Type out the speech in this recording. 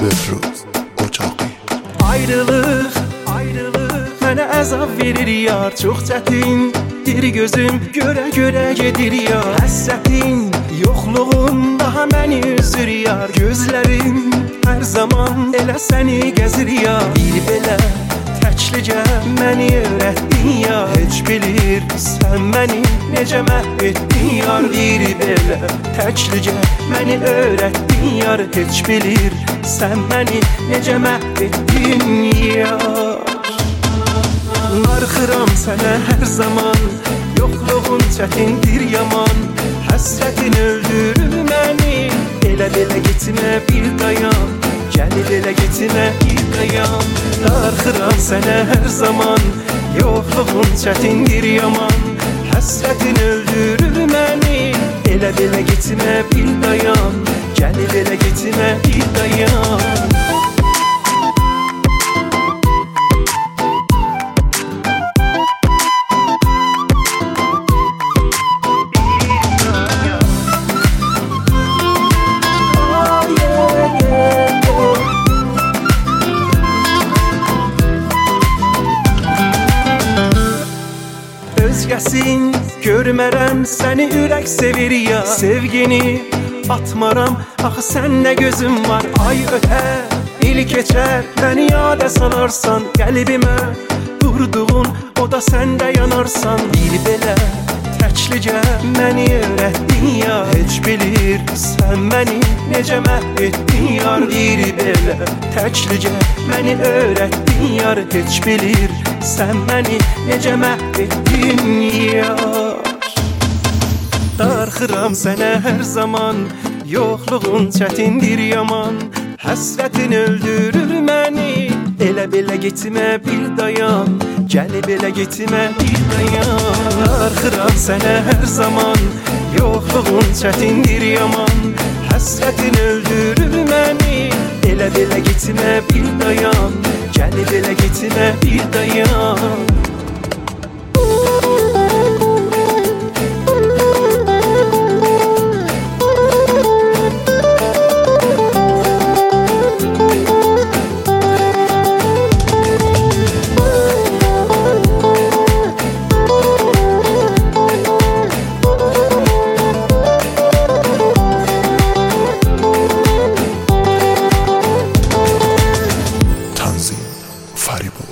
Behruz Qoçaqi. Ayrılıq mənə əzab verir yar. Çox çətindir gözüm görə gedir yar. Həsrətin, yoxluğun daha məni üzür yar. Gözlərim hər zaman elə səni gəzir yar. Bir belə təklicə məni öyrətdin yar. Heç bilirsən məni necə məhv etdin yar. Bir belə təklicə məni öyrətdin yar. Heç bilirsən məni necə məhv etdin yar. Darxıram sənə hər zaman, yoxluğun çətindir yaman. Həsrətin öldürür məni, elə getmə bir dayan. Gəlib elə getmə bir dayan. Darxıram sənə hər zaman, yoxluğun çətindir yaman. Həsrətin öldürür məni, elə getmə bir dayan. Gəlib elə getmə bir dayan. Özgəsin görmərəm səni ürək sevir ya. Sevgini atmaram, axı səndə gözüm var. Ay ötər, il keçər, məni yada salarsan. Qəlbimə durduğun, o da səndə yanarsan. Bir belə təklicə məni öyrətdin ya. Heç bilirsən məni necə məhv etdin yar. Bir belə təklicə məni öyrətdin yar. Heç bilirsən məni necə məhv etdin yar. Darxıram sənə hər zaman, yoxluğun çətindir yaman. Həsrətin öldürür məni, elə belə getmə bir dayan. Gəlib elə getmə bir dayan. Darxıram sənə hər zaman, yoxluğun çətindir yaman. Həsrətin öldürür məni, elə belə getmə bir dayan. Gəlib elə getmə bir dayan. Faribu